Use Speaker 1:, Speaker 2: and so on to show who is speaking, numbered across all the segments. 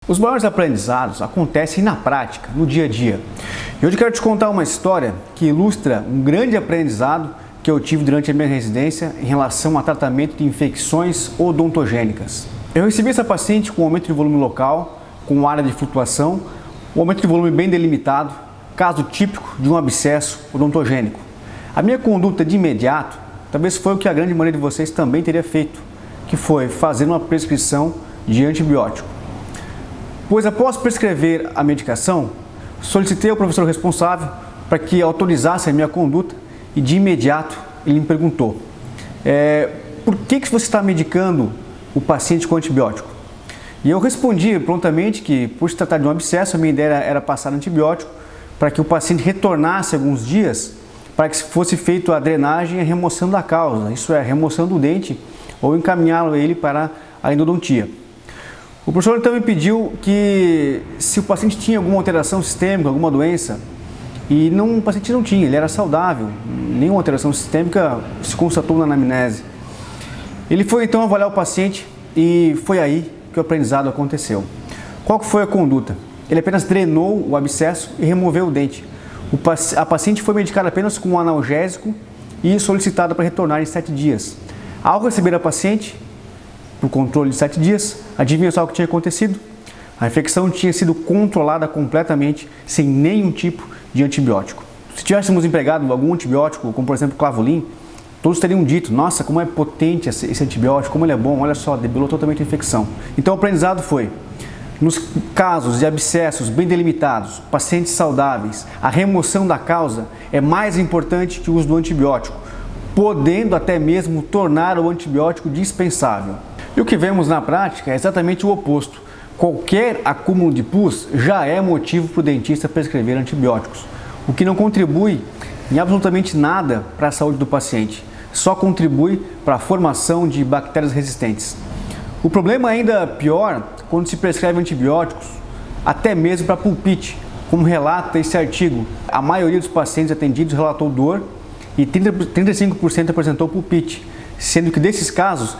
Speaker 1: Os maiores aprendizados acontecem na prática, no dia a dia. E hoje eu quero te contar uma história que ilustra um grande aprendizado que eu tive durante a minha residência em relação a tratamento de infecções odontogênicas. Eu recebi essa paciente com aumento de volume local, com área de flutuação, um aumento de volume bem delimitado, caso típico de um abscesso odontogênico. A minha conduta de imediato, talvez foi o que a grande maioria de vocês também teria feito, que foi fazer uma prescrição de antibiótico. Pois após prescrever a medicação, solicitei ao professor responsável para que autorizasse a minha conduta e de imediato ele me perguntou: por que você está medicando o paciente com antibiótico? E eu respondi prontamente que, por se tratar de um abscesso, a minha ideia era passar antibiótico para que o paciente retornasse alguns dias para que fosse feita a drenagem e a remoção da causa, isso é, a remoção do dente ou encaminhá-lo ele para a endodontia. O professor então me pediu que, se o paciente tinha alguma alteração sistêmica, alguma doença, e o paciente não tinha, ele era saudável, nenhuma alteração sistêmica se constatou na anamnese. Ele foi então avaliar o paciente e foi aí que o aprendizado aconteceu. Qual que foi a conduta? Ele apenas drenou o abscesso e removeu o dente. A paciente foi medicada apenas com um analgésico e solicitada para retornar em 7 dias. Ao receber a paciente, para o controle de 7 dias, adivinha só o que tinha acontecido? A infecção tinha sido controlada completamente, sem nenhum tipo de antibiótico. Se tivéssemos empregado algum antibiótico, como por exemplo Clavulin, todos teriam dito: nossa, como é potente esse antibiótico, como ele é bom, olha só, debilou totalmente a infecção. Então o aprendizado foi: nos casos de abscessos bem delimitados, pacientes saudáveis, a remoção da causa é mais importante que o uso do antibiótico, podendo até mesmo tornar o antibiótico dispensável. E o que vemos na prática é exatamente o oposto. Qualquer acúmulo de pus já é motivo para o dentista prescrever antibióticos, o que não contribui em absolutamente nada para a saúde do paciente, só contribui para a formação de bactérias resistentes. O problema é ainda pior quando se prescreve antibióticos, até mesmo para pulpite, como relata esse artigo. A maioria dos pacientes atendidos relatou dor e 35% apresentou pulpite, sendo que desses casos,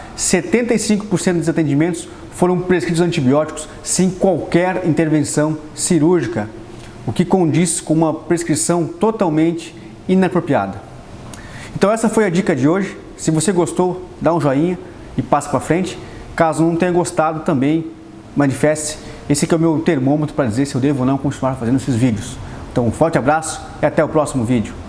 Speaker 1: 75% dos atendimentos foram prescritos antibióticos sem qualquer intervenção cirúrgica, o que condiz com uma prescrição totalmente inapropriada. Então essa foi a dica de hoje. Se você gostou, dá um joinha e passa para frente. Caso não tenha gostado, também manifeste. Esse aqui é o meu termômetro para dizer se eu devo ou não continuar fazendo esses vídeos. Então um forte abraço e até o próximo vídeo.